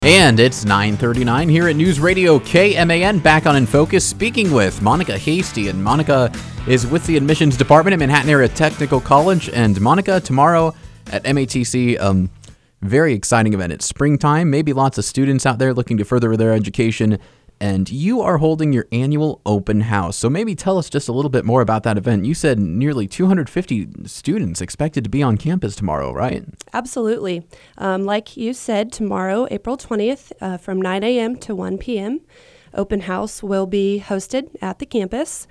And it's 9:39 here at News Radio KMAN, back on In Focus, speaking with Monica Hasty. And Monica is with the admissions department at Manhattan Area Technical College. And Monica, tomorrow at MATC, very exciting event. It's springtime, maybe lots of students out there looking to further their education. And you are holding your annual open house. So maybe tell us just a little bit more about that event. You said nearly 250 students expected to be on campus tomorrow, right? Absolutely. Like you said, tomorrow, April 20th, from 9 a.m. to 1 p.m., open house will be hosted at the campus,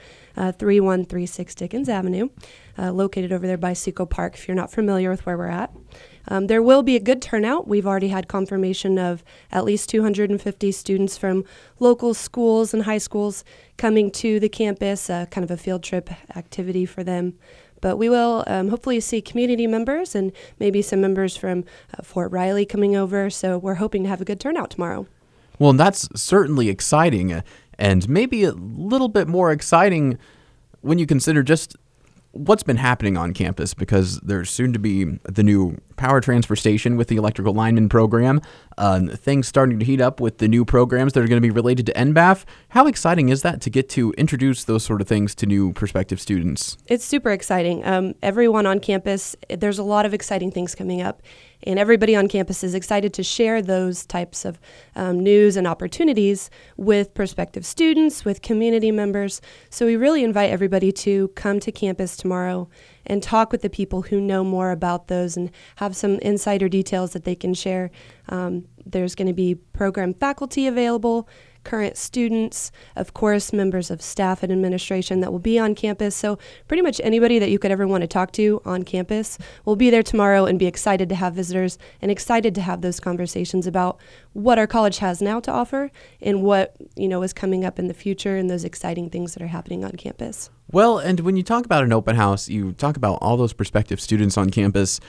3136 Dickens Avenue, located over there by Seco Park, if you're not familiar with where we're at. There will be a good turnout. We've already had confirmation of at least 250 students from local schools and high schools coming to the campus, kind of a field trip activity for them. But we will hopefully see community members and maybe some members from Fort Riley coming over. So we're hoping to have a good turnout tomorrow. Well, that's certainly exciting, and maybe a little bit more exciting when you consider just what's been happening on campus, because there's soon to be the new power transfer station with the electrical lineman program, things starting to heat up with the new programs that are going to be related to NBAF. How exciting is that to get to introduce those sort of things to new prospective students? It's super exciting. Everyone on campus, there's a lot of exciting things coming up, and everybody on campus is excited to share those types of news and opportunities with prospective students, with community members. So we really invite everybody to come to campus tomorrow and talk with the people who know more about those and have some insider details that they can share. There's going to be program faculty available, current students, of course, members of staff and administration that will be on campus. So pretty much anybody that you could ever want to talk to on campus will be there tomorrow and be excited to have visitors and excited to have those conversations about what our college has now to offer and what, is coming up in the future and those exciting things that are happening on campus. Well, and when you talk about an open house, you talk about all those prospective students on campus.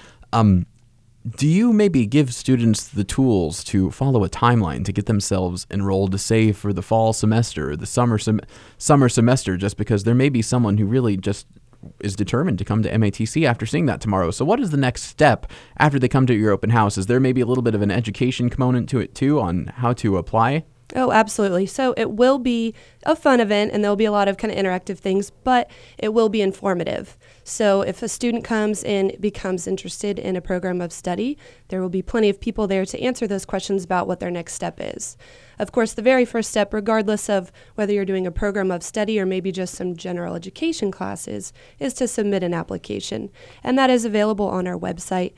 Do you maybe give students the tools to follow a timeline to get themselves enrolled, say, for the fall semester or the summer semester, just because there may be someone who really just is determined to come to MATC after seeing that tomorrow? So what is the next step after they come to your open house? Is there maybe a little bit of an education component to it, too, on how to apply? Oh, absolutely. So it will be a fun event, and there'll be a lot of kind of interactive things, but it will be informative. So if a student comes and becomes interested in a program of study, there will be plenty of people there to answer those questions about what their next step is. Of course, the very first step, regardless of whether you're doing a program of study or maybe just some general education classes, is to submit an application. And that is available on our website,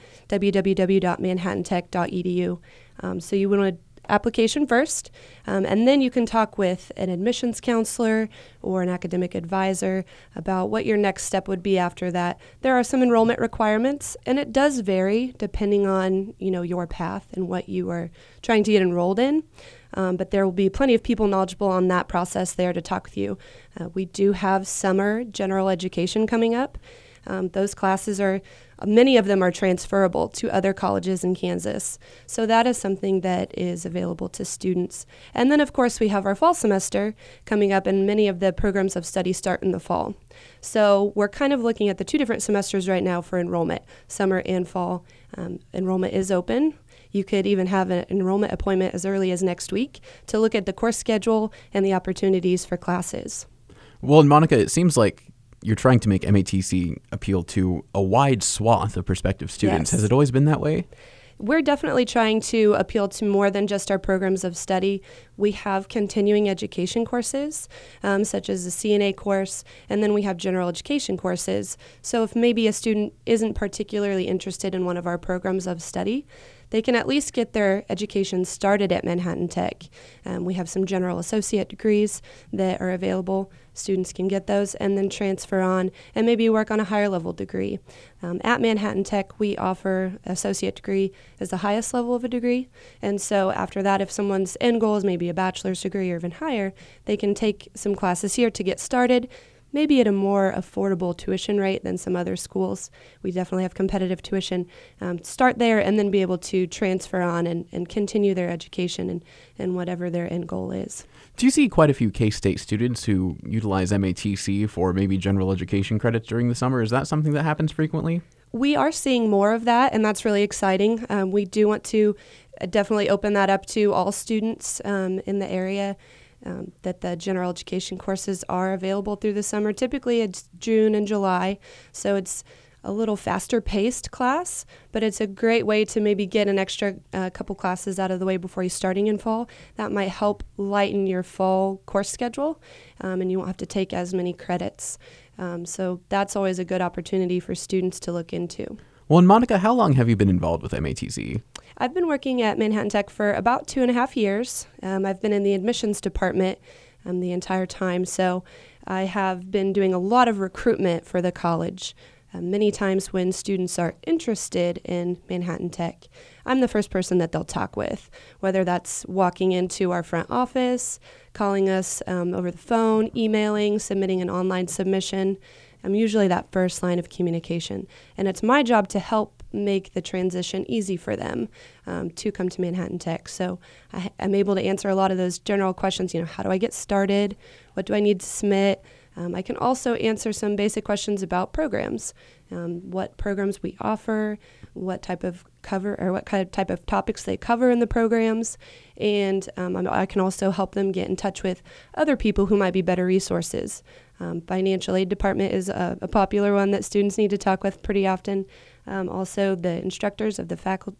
www.manhattantech.edu. So you want to application first, and then you can talk with an admissions counselor or an academic advisor about what your next step would be after that. There are some enrollment requirements, and it does vary depending on your path and what you are trying to get enrolled in. But there will be plenty of people knowledgeable on that process there to talk with you. We do have summer general education coming up. Those classes many of them are transferable to other colleges in Kansas. So that is something that is available to students. And then, of course, we have our fall semester coming up, and many of the programs of study start in the fall. So we're kind of looking at the two different semesters right now for enrollment, summer and fall. Enrollment is open. You could even have an enrollment appointment as early as next week to look at the course schedule and the opportunities for classes. Well, and Monica, it seems like you're trying to make MATC appeal to a wide swath of prospective students. Yes. Has it always been that way? We're definitely trying to appeal to more than just our programs of study. We have continuing education courses, such as the CNA course, and then we have general education courses. So if maybe a student isn't particularly interested in one of our programs of study, they can at least get their education started at Manhattan Tech. We have some general associate degrees that are available. Students can get those and then transfer on and maybe work on a higher level degree. At Manhattan Tech, we offer associate degree as the highest level of a degree. And so after that, if someone's end goal is maybe a bachelor's degree or even higher, they can take some classes here to get started, maybe at a more affordable tuition rate than some other schools. We definitely have competitive tuition. Start there and then be able to transfer on and continue their education and whatever their end goal is. Do you see quite a few K-State students who utilize MATC for maybe general education credits during the summer? Is that something that happens frequently? We are seeing more of that, and that's really exciting. We do want to definitely open that up to all students in the area, that the general education courses are available through the summer. Typically it's June and July, so it's a little faster paced class, but it's a great way to maybe get an extra couple classes out of the way before you're starting in fall. That might help lighten your fall course schedule, and you won't have to take as many credits. So that's always a good opportunity for students to look into. Well, and Monica, how long have you been involved with MATC? I've been working at Manhattan Tech for about 2.5 years. I've been in the admissions department the entire time, so I have been doing a lot of recruitment for the college. Many times when students are interested in Manhattan Tech, I'm the first person that they'll talk with, whether that's walking into our front office, calling us over the phone, emailing, submitting an online submission. I'm usually that first line of communication, and it's my job to help make the transition easy for them to come to Manhattan Tech. So I'm able to answer a lot of those general questions. How do I get started? What do I need to submit? I can also answer some basic questions about programs, what programs we offer, what type of type of topics they cover in the programs, and I can also help them get in touch with other people who might be better resources. Financial aid department is a popular one that students need to talk with pretty often. Also, the instructors and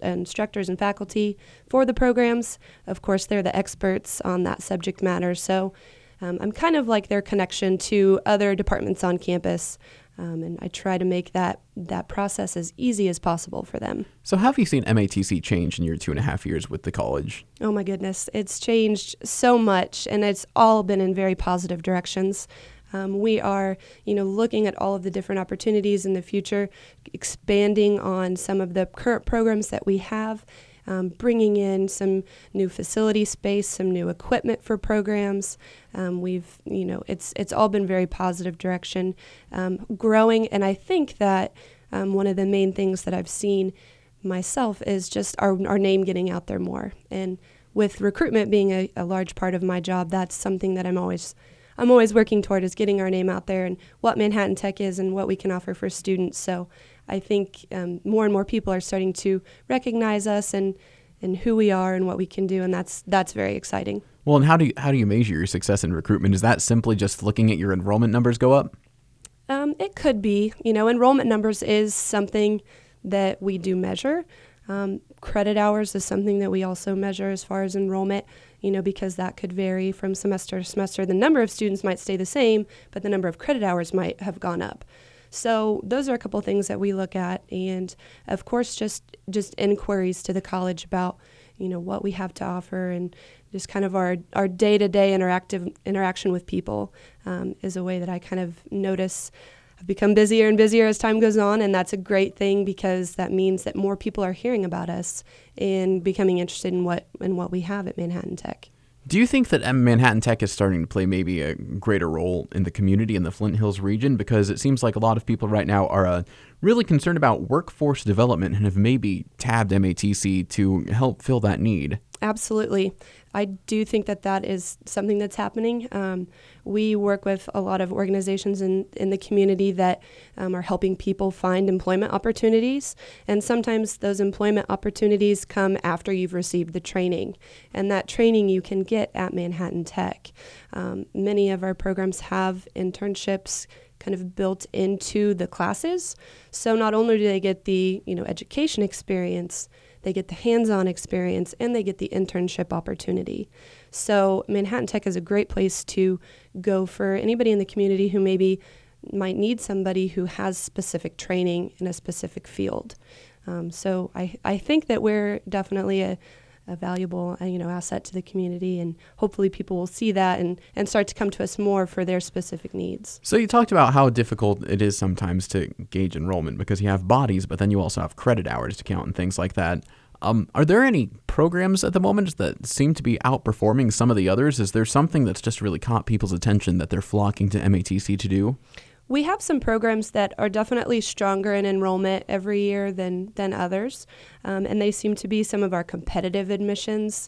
faculty for the programs, of course, they're the experts on that subject matter. So I'm kind of like their connection to other departments on campus, and I try to make that process as easy as possible for them. So how have you seen MATC change in your 2.5 years with the college? Oh my goodness, it's changed so much, and it's all been in very positive directions. We are, looking at all of the different opportunities in the future, expanding on some of the current programs that we have, bringing in some new facility space, some new equipment for programs. It's all been very positive direction, growing. And I think that one of the main things that I've seen myself is just our name getting out there more. And with recruitment being a large part of my job, that's something that I'm always working toward, is getting our name out there and what Manhattan Tech is and what we can offer for students. So I think more and more people are starting to recognize us and who we are and what we can do, and that's very exciting. Well, and how do you measure your success in recruitment? Is that simply just looking at your enrollment numbers go up? It could be. Enrollment numbers is something that we do measure. Credit hours is something that we also measure as far as enrollment, because that could vary from semester to semester. The number of students might stay the same, but the number of credit hours might have gone up. So those are a couple things that we look at, and of course just inquiries to the college about what we have to offer, and just kind of our day-to-day interaction with people is a way that I kind of notice I've become busier and busier as time goes on, and that's a great thing because that means that more people are hearing about us and becoming interested in what we have at Manhattan Tech. Do you think that Manhattan Tech is starting to play maybe a greater role in the community in the Flint Hills region? Because it seems like a lot of people right now are really concerned about workforce development and have maybe tabbed MATC to help fill that need. Absolutely. I do think that is something that's happening. We work with a lot of organizations in the community that are helping people find employment opportunities. And sometimes those employment opportunities come after you've received the training. And that training you can get at Manhattan Tech. Many of our programs have internships kind of built into the classes. So not only do they get the education experience, they get the hands-on experience, and they get the internship opportunity. So Manhattan Tech is a great place to go for anybody in the community who maybe might need somebody who has specific training in a specific field. So I think that we're definitely a valuable asset to the community, and hopefully people will see that and start to come to us more for their specific needs. So you talked about how difficult it is sometimes to gauge enrollment because you have bodies, but then you also have credit hours to count and things like that. Are there any programs at the moment that seem to be outperforming some of the others? Is there something that's just really caught people's attention that they're flocking to MATC to do? We have some programs that are definitely stronger in enrollment every year than others, and they seem to be some of our competitive admissions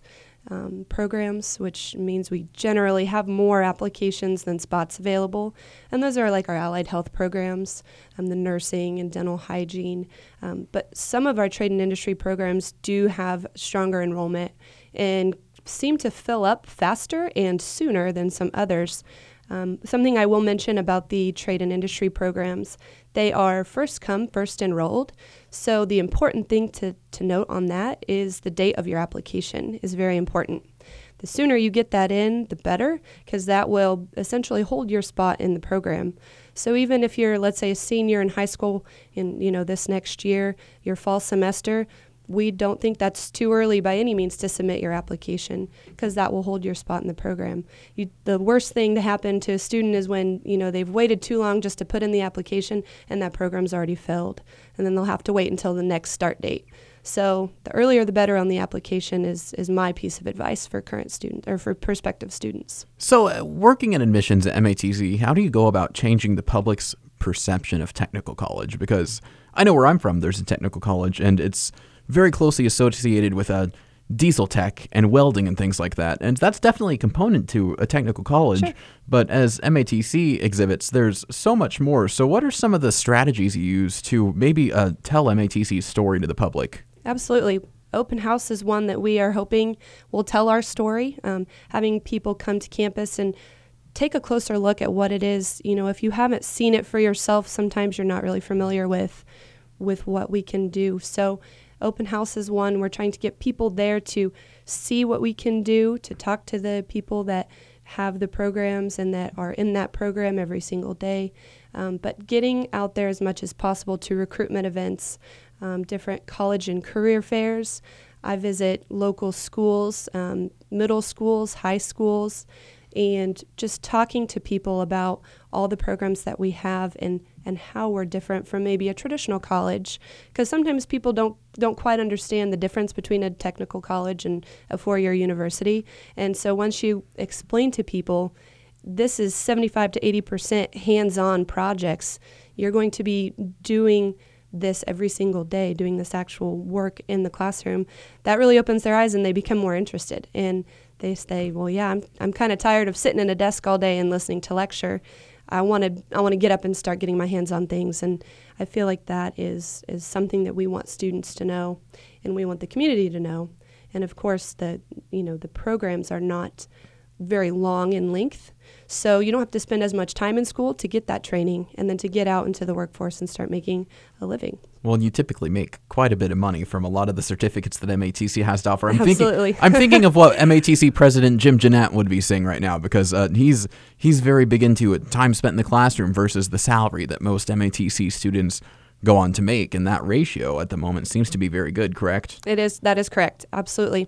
programs, which means we generally have more applications than spots available. And those are like our allied health programs, the nursing and dental hygiene. But some of our trade and industry programs do have stronger enrollment and seem to fill up faster and sooner than some others. Something I will mention about the trade and industry programs, they are first come, first enrolled. So the important thing to note on that is the date of your application is very important. The sooner you get that in, the better, because that will essentially hold your spot in the program. So even if you're, let's say, a senior in high school in, this next year, your fall semester, we don't think that's too early by any means to submit your application, because that will hold your spot in the program. The worst thing to happen to a student is when they've waited too long just to put in the application and that program's already filled, and then they'll have to wait until the next start date. So the earlier the better on the application is my piece of advice for current students or for prospective students. So working in admissions at MATC, how do you go about changing the public's perception of technical college? Because I know where I'm from, there's a technical college, and it's very closely associated with diesel tech and welding and things like that. And that's definitely a component to a technical college. Sure. But as MATC exhibits, there's so much more. So what are some of the strategies you use to maybe tell MATC's story to the public? Absolutely. Open house is one that we are hoping will tell our story, having people come to campus and take a closer look at what it is. If you haven't seen it for yourself, sometimes you're not really familiar with what we can do. So open house is one. We're trying to get people there to see what we can do, to talk to the people that have the programs and that are in that program every single day. But getting out there as much as possible to recruitment events, different college and career fairs. I visit local schools, middle schools, high schools, and just talking to people about all the programs that we have and how we're different from maybe a traditional college. Because sometimes people don't quite understand the difference between a technical college and a four-year university. And so once you explain to people, this is 75 to 80% hands-on projects, you're going to be doing this every single day, doing this actual work in the classroom, that really opens their eyes and they become more interested. And they say, well, yeah, I'm kind of tired of sitting in a desk all day and listening to lecture. I want to get up and start getting my hands on things. And I feel like that is something that we want students to know and we want the community to know. And of course, the programs are not very long in length, so you don't have to spend as much time in school to get that training and then to get out into the workforce and start making a living. Well, you typically make quite a bit of money from a lot of the certificates that MATC has to offer. Absolutely. I'm thinking of what MATC President Jim Jeanette would be saying right now, because he's very big into time spent in the classroom versus the salary that most MATC students go on to make, and that ratio at the moment seems to be very good, correct? That is correct, absolutely.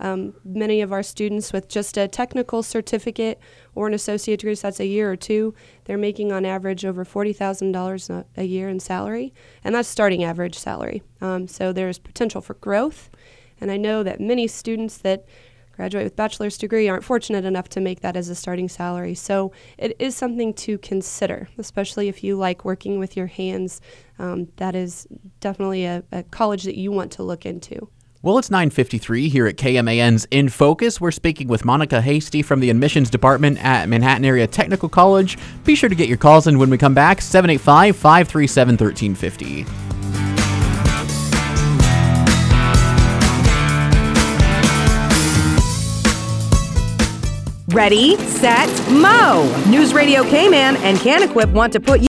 Many of our students with just a technical certificate or an associate degree, so that's a year or two, they're making on average over $40,000 a year in salary, and that's starting average salary. So there's potential for growth, and I know that many students that graduate with bachelor's degree aren't fortunate enough to make that as a starting salary. So it is something to consider, especially if you like working with your hands. That is definitely a college that you want to look into. Well, it's 9:53 here at KMAN's In Focus. We're speaking with Monica Hasty from the admissions department at Manhattan Area Technical College. Be sure to get your calls in when we come back, 785-537-1350. Ready, set, mow! News Radio K-Man and Can Equip want to put you